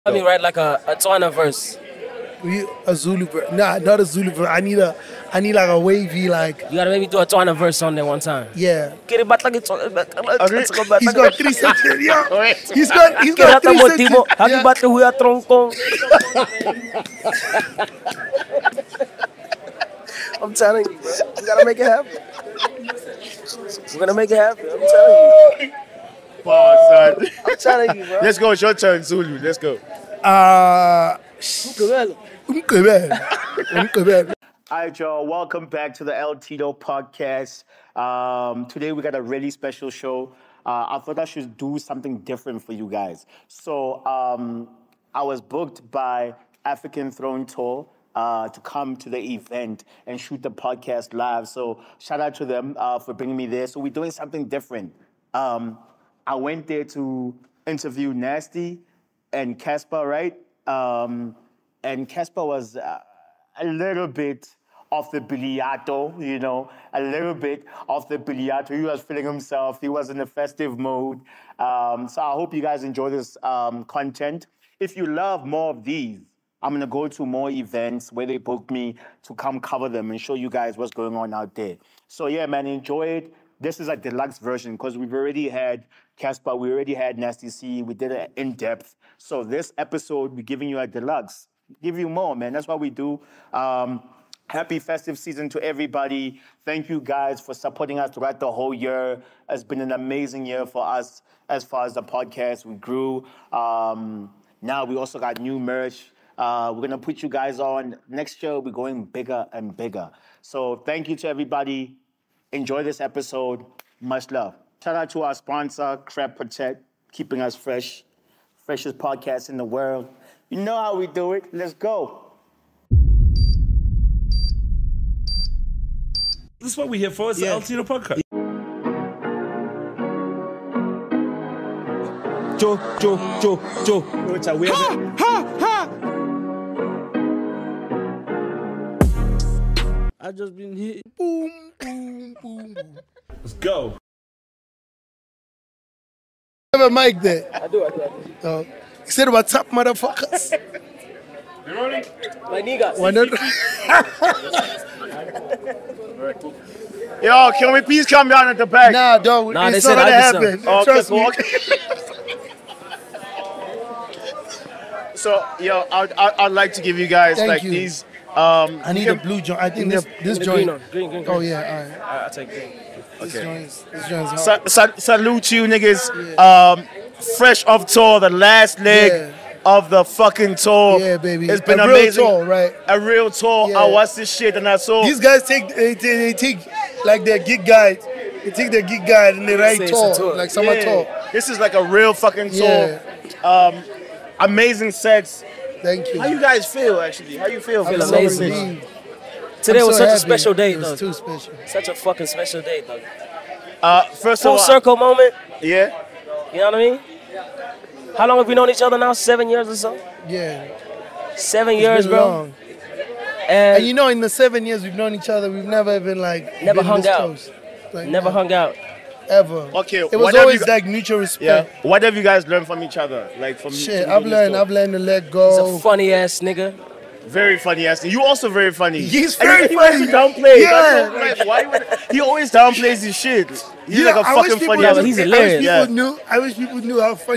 I mean, write like a Tswana verse. A Zulu verse. Nah, not a Zulu verse. I need like a wavy like. You gotta maybe do a Tswana verse on there one time. Yeah. He's He's got 3 seconds. Yeah. He's got 3 seconds. I'm telling you, bro. We gotta make it happen. We're gonna make it happen. I'm telling you. Wow, son. I'm telling you, bro. Let's go. It's your turn, Zulu. Let's go. All right, y'all. Welcome back to the El Tito podcast. Today we got a really special show. I thought I should do something different for you guys. So I was booked by African Throne Tour to come to the event and shoot the podcast live. So shout out to them for bringing me there. So we're doing something different. I went there to interview Nasty and Casper, right? And Casper was a little bit off the biliato, you know, a little bit off the biliato. He was feeling himself. He was in a festive mode. So I hope you guys enjoy this content. If you love more of these, I'm going to go to more events where they book me to come cover them and show you guys what's going on out there. So yeah, man, enjoy it. This is a deluxe version because we've already had Casper, we already had Nasty C, we did it in depth. So this episode, we're giving you a deluxe. Give you more, man. That's what we do. Happy festive season to everybody. Thank you guys for supporting us throughout the whole year. It's been an amazing year for us as far as the podcast. We grew. Now we also got new merch. We're going to put you guys on. Next year, we're going bigger and bigger. So thank you to everybody. Enjoy this episode. Much love. Shout out to our sponsor, Crab Protect, keeping us fresh. Freshest podcast in the world. You know how we do it. Let's go. This is what we're here for. It's the El Tito podcast. Joe. I just been hit. Boom, boom, boom, boom. Let's go. Have a mic there. I do. You said what's up, motherfuckers? You ready? My niggas. Why not? Yo, can we please come down at the back? Nah, dog. Nah, they it's said not gonna I happen. did Oh, Trust me. okay. So, yo, I'd like to give you guys Thank like you. these. I need a blue joint. I think this joint. Green. Oh yeah, all right. I'll take green. This joint's hot. Salute you, niggas. Fresh off tour, the last leg of the fucking tour. Yeah, baby. It's been a amazing. Real tour, right? A real tour. Yeah. I watched this shit and I saw. These guys take like their gig guide. They take their gig guide and they write Say it's a tour. like summer tour. This is like a real fucking tour. Yeah. Amazing sets. Thank you. How you guys feel, actually? How you feel? feel I'm amazing. relieved. Today I'm was so such a happy. special day, It was though. too special. Such a fucking special day, though. First Full of all, circle moment. yeah. You know what I mean? How long have we known each other now? 7 years or so? Yeah. 7 It's years, been bro. long. And And you know, in the 7 years we've known each other, we've never even like Never been hung this out. close. Like, never hung out. ever. Okay, It what was have always you- like mutual respect. Yeah. What have you guys learned from each other? Like from Shit, from I've this learned tour? to let He's go. a funny ass nigga. Very funny, ass. You also very funny. He's And very he likes to funny. downplay. Yeah. That's so- why would, he always downplays his shit. He's You like know, a I wish fucking people funny Yeah, ass. but he's I hilarious. wish people knew how funny.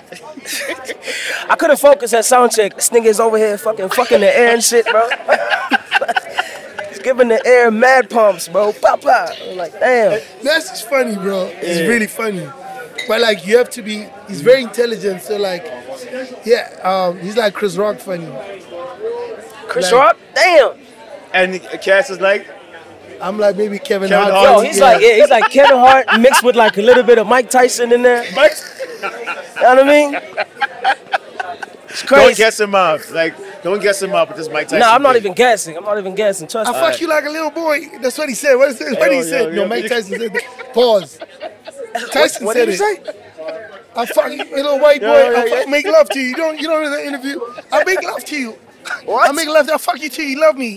I couldn't focus at sound check. This nigga is over here fucking the air and shit, bro. He's giving the air mad pumps, bro. Papa. I'm like, damn. That's just funny, bro. It's really funny. But like, you have to be. He's very intelligent. So like, he's like Chris Rock funny. Chris Like- Rock? Damn. And Cass is like, I'm like maybe Kevin Kevin Hart. Hart. Yo, he's like Kevin Hart mixed with like a little bit of Mike Tyson in there. You know what I mean? It's don't crazy. guess him up. Like, don't guess him up with this Mike Tyson. No, I'm not thing. even guessing. Trust I me. fuck you like a little boy. That's what he said. What did he say? No, Mike Tyson said that. Pause. Tyson What said did he it. say? I fuck you, little white boy. I make love to you. You don't know the interview. I make love to you. What? I make love. I fuck you too. You love me.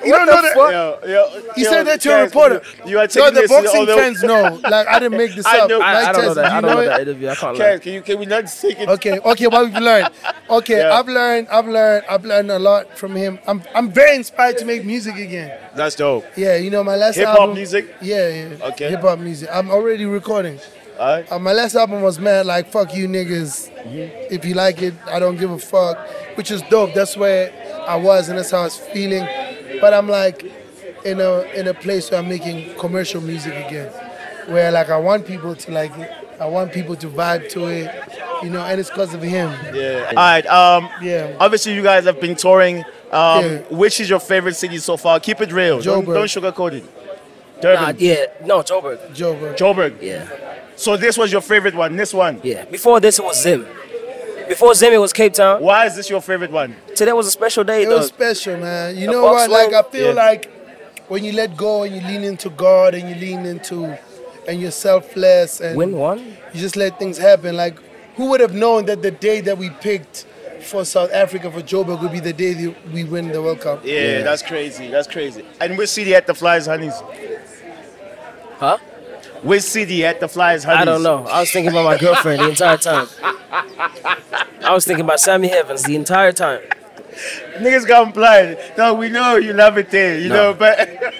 You don't know that? He said that to a reporter. You are No, taking the this boxing although- fans know. Like, I didn't make this I up. know. Mike I don't know Tyson, that. do I you don't know it? that interview. I can't lie. Kaz, can we not take it? Okay, what we've learned. Okay, Yeah. I've learned a lot from him. I'm very inspired to make music again. That's dope. Yeah, you know, my last Hip-hop album. music? Yeah. Okay. Hip hop music. I'm already recording. All right. My last album was mad like fuck you niggas. Mm-hmm. If you like it, I don't give a fuck. Which is dope. That's where I was and that's how I was feeling. But I'm like in a place where I'm making commercial music again. Where like I want people to like it. I want people to vibe to it. You know, and it's because of him. Yeah. All right. Yeah. Obviously, you guys have been touring. Yeah. Which is your favorite city so far? Keep it real. Don't Joburg. sugarcoat it. Durban. Joburg. Joburg. Joburg. Yeah. So this was your favorite one. This one. Yeah. Before this, it was Zim. Before Zim, it was Cape Town. Why is this your favorite one? Today was a special day, It though. was special, man. You The know Bucks what? Like won. I feel Yeah. like when you let go and you lean into God and you lean into and you're selfless and Win one. you just let things happen. Like who would have known that the day that we picked for South Africa for Joburg would be the day that we win the World Cup? Yeah, that's crazy. That's crazy. And which city had the Flyers Honeys? Huh? Which city had the Flyers Honeys? I don't know. I was thinking about my girlfriend the entire time. I was thinking about Sammy Evans the entire time. Niggas got blind. No, we know you love it there, you know, but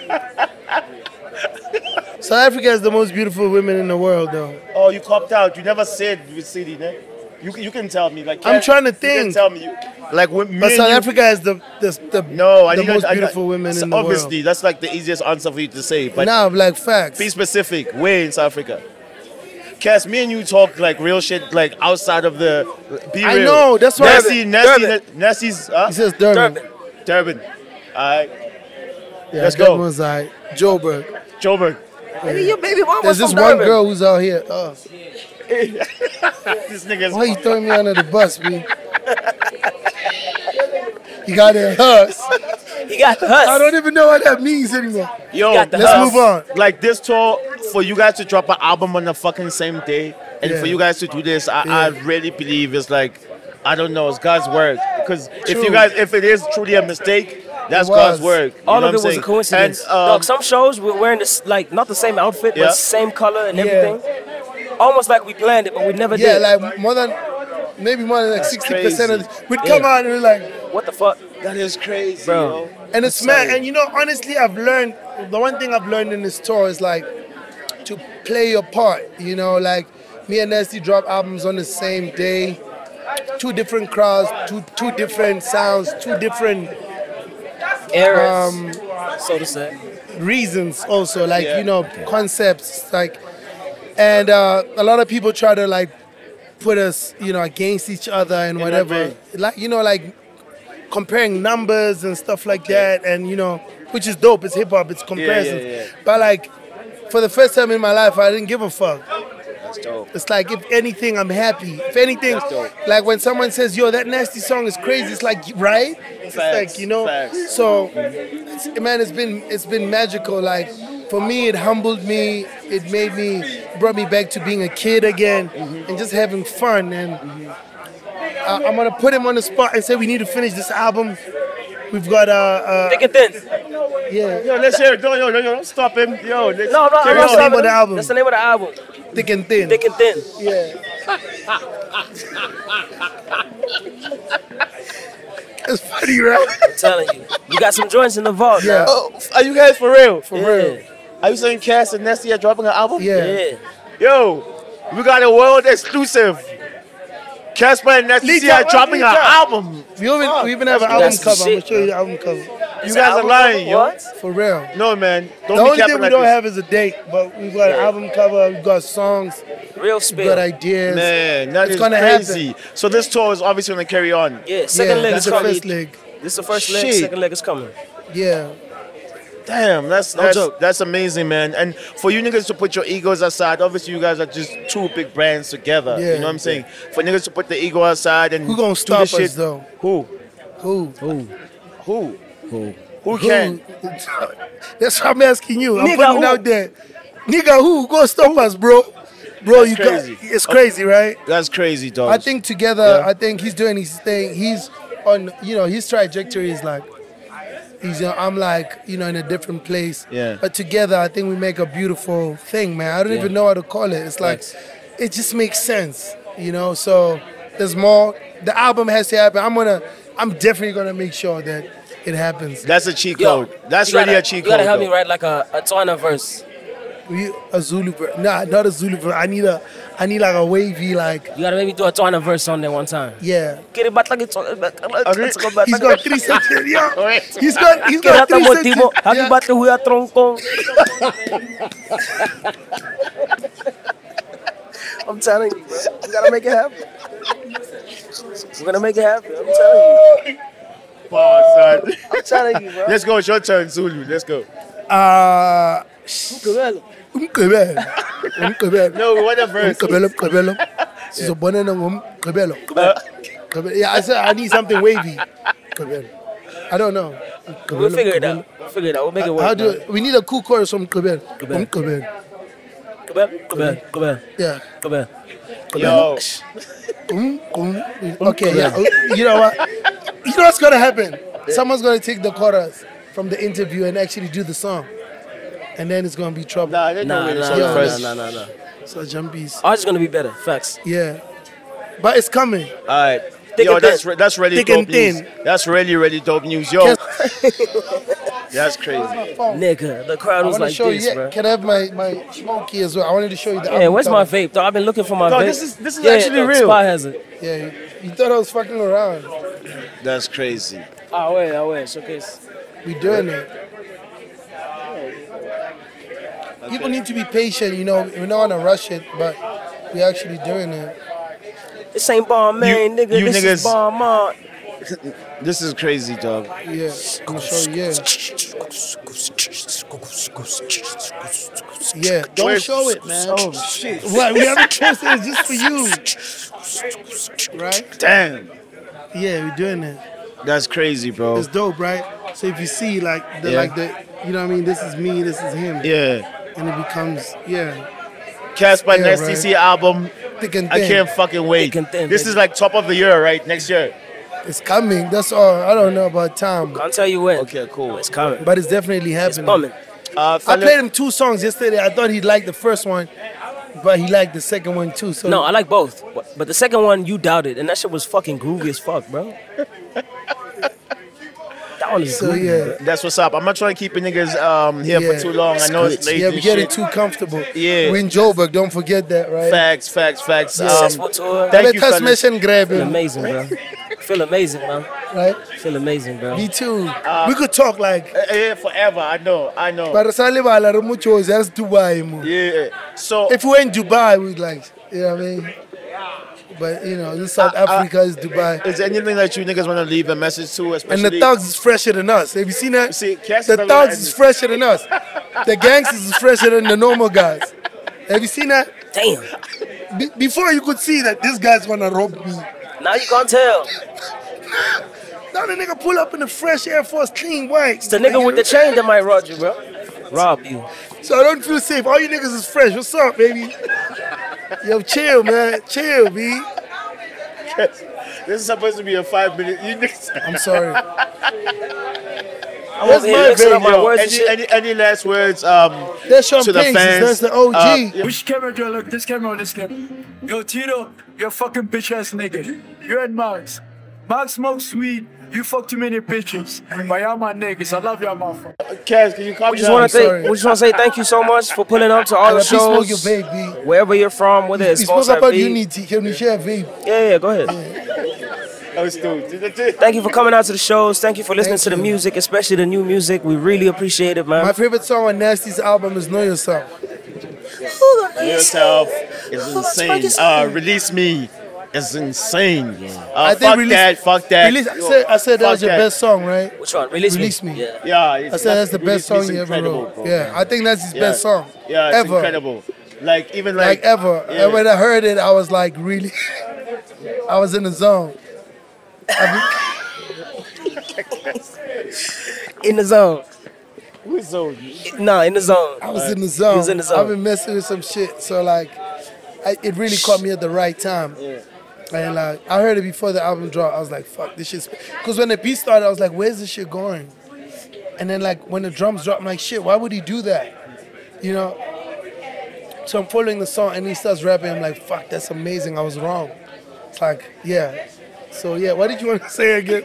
South Africa has the most beautiful women in the world, though. oh, you copped out. You never said which city, ne? You can tell me. Like I'm trying to You think. can tell me. Like me But and South you- Africa has the No, I the need most I- beautiful women in the world. Obviously, that's like the easiest answer for you to say. But Now, like facts. be specific. Where in South Africa? Cass, me and you talk like real shit, like outside of the. Be I real. know, that's why- Nasty's. He says Durban. Durban. All right. Yeah, Let's Durban go. was like Joburg. Joburg. Maybe your baby mom There's was this from one Durban. girl who's out here. Oh, This nigga's. why you throwing me under the bus, B? You got it, us. He got the I husk. don't even know what that means anymore. Yo, got the Let's house. move on. like this tour, for you guys to drop an album on the fucking same day, and Yeah. for you guys to do this, I Yeah. really believe it's like, I don't know, it's God's work. Because True. if it is truly a mistake, that's It God's was. work. You All know of what it I'm was a saying? coincidence. And, Dog, some shows we're wearing this, like, not the same outfit, Yeah. but same color and Yeah. everything. Almost like we planned it, but we never Yeah, did. like maybe more than like 60% of crazy. we'd come out and we're like, What the fuck? that is crazy, Bro. yo. and it's mad. And you know, honestly, I've learned the one thing I've learned in this tour is like to play your part. You know, like me and Nasty drop albums on the same day, two different crowds, two different sounds, two different Errors, so to say. reasons also, like Yeah. you know, concepts, like, and a lot of people try to like put us, you know, against each other and that whatever, way. like you know, like comparing numbers and stuff like that, and you know, which is dope. It's hip hop, it's comparisons, yeah. but like for the first time in my life, I didn't give a fuck. That's dope. It's like, if anything, I'm happy. If anything, That's dope. like when someone says, yo, that Nasty song is crazy, it's like, right? It's Facts, like, you know? facts. So, man, it's been magical. Like, for me, it humbled me. It brought me back to being a kid again and just having fun. And I'm going to put him on the spot and say, we need to finish this album. We've got, Thick and thin. yeah, Yo, let's hear it. Don't stop him. Yo, let's No, I'm carry not on. name stopping of the him. album. That's the name of the album. Thick and Thin. Thick and thin. Yeah. It's funny, right? I'm telling you. You got some joints in the vault. Yeah. now. Oh, are you guys for real? For real. Are you saying Cass and Nesty are dropping an album? Yeah. Yeah. Yo, we got a world exclusive. Casper and Nesty Leak are up, dropping leak an up. album. We even have an That's album some cover. I'm shit, gonna show you the album cover. You guys are lying, yo. What? For real. No, man. Don't The be only capping thing we like don't this. have is a date, but we've got an album cover, we've got songs, Real we've spill. got ideas. Man, that It's is gonna crazy. happen. So this tour is obviously going to carry on. Yeah, second leg that's is the coming. first leg. This is the first leg, Shit. second leg is coming. Yeah. Damn, that's joke. that's amazing, man. And for you niggas to put your egos aside, obviously you guys are just two big brands together. Yeah. You know what I'm saying? For niggas to put the ego aside and Who gonna do stop this us shit. though? Who? Who? Who can? That's what I'm asking you. I'm Nigga, putting it who? out there. Nigga, who gonna stop us, bro? Bro, you crazy. got it's crazy, right? That's crazy, dog. I think together, Yeah. I think he's doing his thing. He's on, you know, his trajectory is like I'm like, in a different place. Yeah. But together, I think we make a beautiful thing, man. I don't even know how to call it. It's like, it just makes sense, So there's more. The album has to happen. I'm definitely gonna make sure that it happens. That's a cheat Yo, code. That's you really gotta- a cheat You code. gotta help me though. write like a Twana verse. A Zulu verse. Nah, not a Zulu verse. I need like a wavy, like, You gotta make me do a Twana verse on there one time. yeah. Get it back like it's He's got 3 seconds. Yeah. He's got 3 motivo. seconds. Happy Yeah. birthday, we are tronco. I'm telling you, bro. We gotta make it happen. We're gonna make it happen. I'm telling you. Wow, son. I'm telling you, bro. Let's go. It's your turn, Zulu. Let's go. Umgqibelo. No, what a verse. Umgqibelo. Sizobonana ngomgqibelo. Yeah, I said I need something wavy. Umgqibelo. I don't know. We'll figure it out. We'll make it work. How do we need a cool chorus from Umgqibelo. Umgqibelo. Come on. Yeah. Yo. Okay, yeah. You know what? You know what's gonna happen? Someone's gonna take the chorus from the interview and actually do the song. And then it's gonna be trouble. Nah, they know where the song nah, first. Nah. So jumpies. Ours is gonna be better. Facts. Yeah. But it's coming. All right. Thick Yo, and that's really Thick dope and news. thin. That's really dope news. Yo. That's crazy. Nigga, the crowd I was want to like show this, you. bro. Can I have my smoky as well? I wanted to show you the Yeah, album where's my cover. vape, dog? I've been looking for my No, vape. this is actually real. Spy has it. Yeah, you thought I was fucking around. That's crazy. Ah, wait. Showcase. We doing it. People need to be patient, we don't want to rush it, but we actually doing it. This ain't bomb, man, nigga. you This niggas- is bomb, man. This is crazy, dog. Yeah, I'm gonna show you. Yeah, don't Where's- show it, man. Oh shit. What? We haven't posted it just for you, right? Damn. Yeah, we're doing it. That's crazy, bro. It's dope, right? So if you see like the you know what I mean? This is me, this is him, Yeah. and it becomes Casper Yeah, next right. DC album. thick and I thin. can't fucking wait. Thick and thin, This baby. is like top of the year, right? Next year. It's coming. That's all. I don't know about time, Can't tell you when. Okay, cool. It's coming. but it's definitely It's happening. coming. I played him 2 songs yesterday. I thought he'd like the first one, but he liked the second one too. So No, I like both. But the second one, you doubted. And that shit was fucking groovy as fuck, bro. That one is so groovy. yeah, That's what's up. I'm not trying to keep you niggas here Yeah. for too long. I know it's late. yeah, we and getting shit. too comfortable. Yeah. we in Joburg. Don't forget that, right? Facts. Successful tour. Thank you, Let us fellas. mission grab Feel him, amazing, bro. Feel amazing, man. right? Feel amazing, bro. Me too. We could talk like. Yeah, forever. I know. But Salibala Rumuchos has Dubai. Mo. Yeah. So If we were in Dubai, we'd like, you know what I mean? But this South Africa is Dubai. is there anything that you niggas want to leave a message to, especially? And the thugs is fresher than us. Have you seen that? See, Cass The is thugs is fresher than us. The gangsters is fresher than the normal guys. Have you seen that? Damn. Before you could see that this guy's gonna rob me. Now you can't tell. Now the nigga pull up in the fresh Air Force clean white. It's the nigga with the chain that might rob you, bro. Rob you. So I don't feel safe. All you niggas is fresh. What's up, baby? Yo, chill, man. Chill, B. This is supposed to be a 5-minute. You niggas. I'm sorry. I'm over here mixing up my Yo, words and shit. any last words That's Sean to the Pace. fans? That's the OG. Which camera do I look? This camera or this camera? Yo, Tito, you're a fucking bitch ass nigga. You're and Max. Max smokes weed. You fuck too many bitches. But y'all my niggas. I love y'all, motherfucker. Cass, can you calm We just down? want to sorry. say thank you so much for pulling up to all the Please smoke your shows. vape, B. Wherever you're from, whether it's You spoke sponsored about B. unity. Can we share vape? Yeah, go ahead. That was stupid. Thank you for coming out to the shows. Thank you for listening Thank to the you. music, especially the new music. We really appreciate it, man. My favorite song on Nasty's album is Know Yourself. Yourself is insane. Release Me is insane. I think Fuck that. Release, I said that Fuck was your that. best song, right? Which one? Release Release Me. Me. Yeah. Yeah, I said that's the best song you ever incredible, wrote. bro. Yeah, I think that's his best song. Yeah, it's ever. incredible. Like even Like ever. Yeah. And when I heard it, I was like really, I was in the zone. In the zone. Who's so? Nah, in the zone. I was in the zone. He was in the zone. I've been messing with some shit, so like, it really caught me at the right time. Yeah. And like, I heard it before the album dropped. I was like, fuck, this shit's... Because when the beat started, I was like, where's this shit going? And then like when the drums drop, I'm like, shit, why would he do that? You know? So I'm following the song and he starts rapping. I'm like, fuck, that's amazing. I was wrong. It's like, yeah. So yeah, what did you want to say again?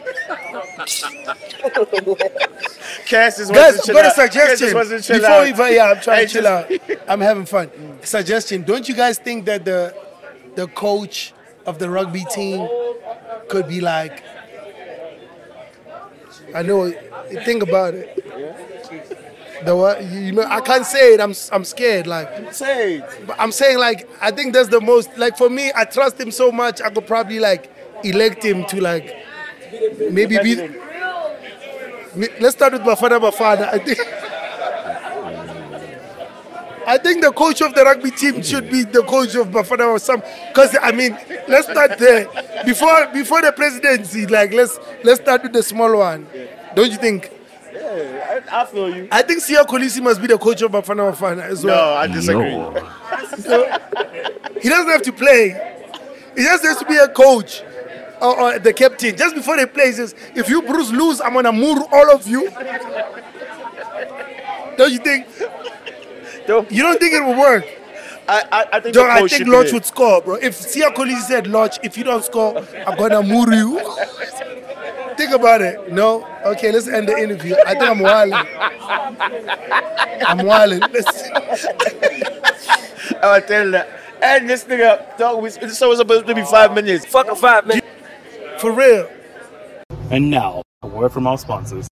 Cass is Guys, got a suggestion. I'm trying to chill out. I'm having fun. Suggestion. Don't you guys think that the coach of the rugby team could be like, I know, think about it. The what? You know, I can't say it. I'm scared. Like, say it. I'm saying like, I think that's the most, like for me, I trust him so much, I could probably like elect him to like, maybe be, let's start with Bafana. I think the coach of the rugby team should be the coach of Bafana or some, because I mean, let's start there. Before the presidency, like let's start with the small one. Don't you think? Yeah, I feel you. I think Siya Kolisi must be the coach of Bafana as well. No, I disagree. So, he doesn't have to play. He just has to be a coach or the captain. Just before they play, he says, if you Bruce lose, I'm gonna move all of you. Don't you think? You don't think it will work? I think I think Lodge would score, bro. If Siya Kolisi said, Lodge, if you don't score, I'm gonna move you. Think about it. No? Okay, let's end the interview. I think I'm wilding. I'll tell you that. And this nigga, dog, it's supposed to be 5 minutes. Fucking 5 minutes. For real. And now, a word from our sponsors.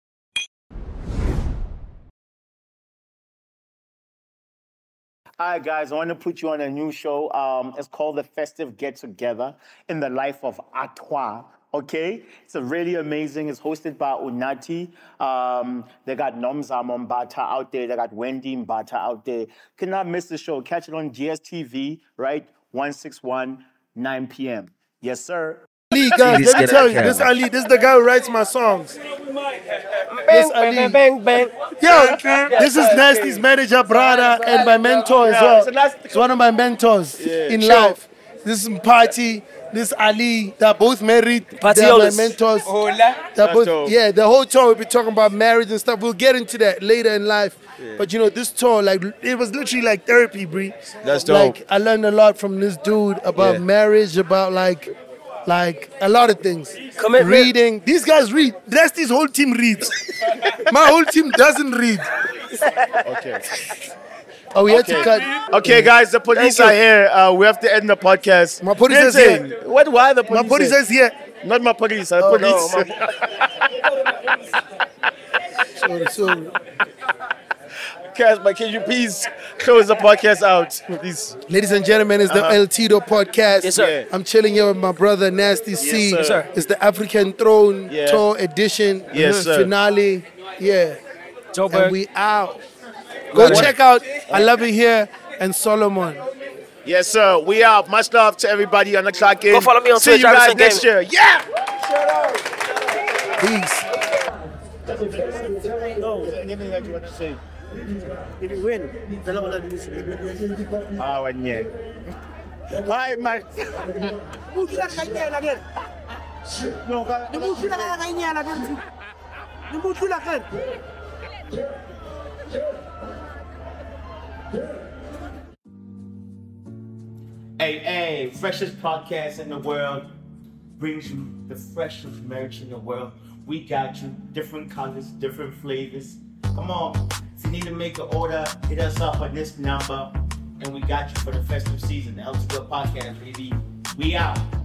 All right, guys, I want to put you on a new show. It's called The Festive Get Together in the Life of Atwa. Okay? It's really amazing. It's hosted by Unati. They got Nomza Mombata out there. They got Wendy Mbata out there. Cannot miss the show. Catch it on GSTV, right? 161, 9 p.m. Yes, sir. Ali, guys, let me tell you, this Ali, this is the guy who writes my songs. Bang, bang, bang, bang. Yeah, this is Nasty's manager, brother, and my mentor as well. It's one of my mentors in life. This is Mpati, this is Ali. They're both married. They're my mentors. They're both, the whole tour we'll be talking about marriage and stuff. We'll get into that later in life. But you know, this tour, like, it was literally like therapy, Bree. That's dope. Like, I learned a lot from this dude about marriage, about like a lot of things. Reading. These guys read. Nasty's whole team reads. My whole team doesn't read. Okay. Oh, we had to cut. Okay, guys, the police are here. We have to end the podcast. My police is here. Why the police? My police is here. Not my police, police. No, sorry. Cass, but can you please close the podcast out, please? Ladies and gentlemen, it's the El Tito podcast. Yes, sir. I'm chilling here with my brother Nasty C. Yes, sir. It's the African Throne Tour edition. Yes, sir. Finale. Yeah. Joburg. And we out. Go check out I Love It Here and Solomon. Yes, sir. We out. Much love to everybody on the clock in. Go follow me on See Twitter. you guys next year. Yeah. Peace. If you win, yeah. Hi, Mike. Hey, freshest podcast in the world brings you the freshest merch in the world. We got you different colors, different flavors. Come on. If you need to make an order, hit us up on this number, and we got you for the festive season. The El Tito Podcast, baby. We out.